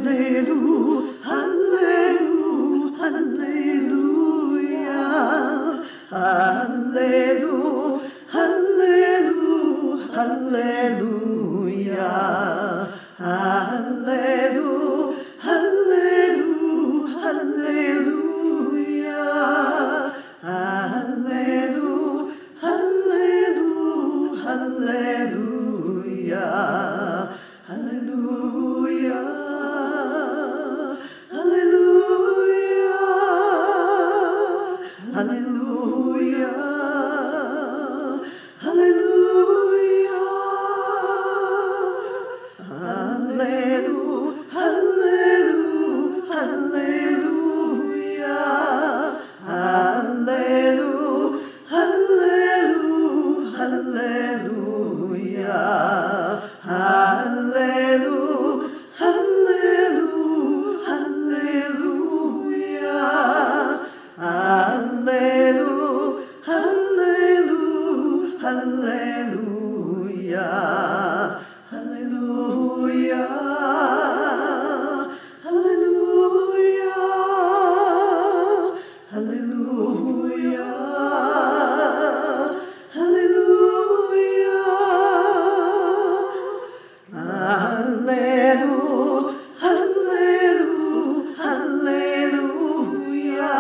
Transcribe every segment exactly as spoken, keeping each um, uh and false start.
Hallelu, Hallelu, Hallelujah. Hallelu, Hallelu, Hallelujah. Hallelu, Hallelu, Hallelujah. Hallelu, Hallelu, Hallelujah. Hallelujah. Hallelujah. Hallelujah. Hallelujah. Hallelu, hallelu, hallelujah. Hallelu, hallelu, hallelujah. Hallelu, hallelu, hallelujah. Hallelu, hallelu, hallelujah. Hallelujah. Hallelujah. Hallelujah. Hallelujah. Hallelu, hallelu, hallelujah.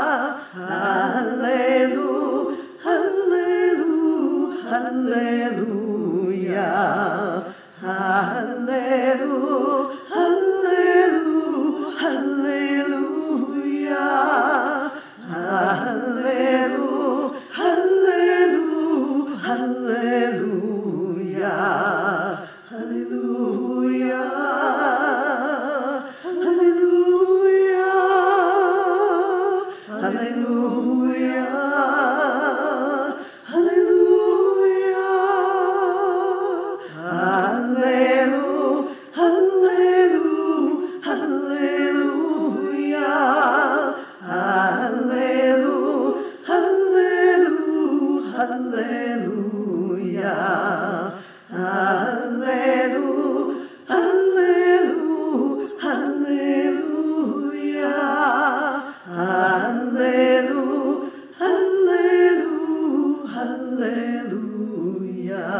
Hallelu, hallelu, hallelujah. Hallelu, hallelu, hallelujah. Hallelu, hallelu, hallelujah. Hallelujah. Hallelujah. Hallelujah. Hallelujah. Hallelu, hallelu, hallelujah. Hallelu, hallelu, hallelujah. Hallelu, hallelu, hallelujah. Hallelu, hallelu, hallelujah.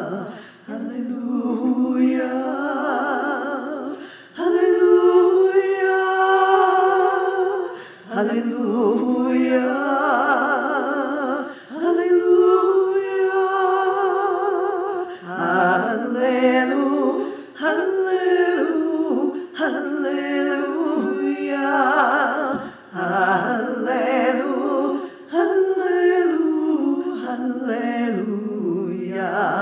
Hallelujah. Hallelujah. Hallelujah. Hallelujah. Hallelu, hallelu, hallelujah. Hallelu, hallelu, hallelujah.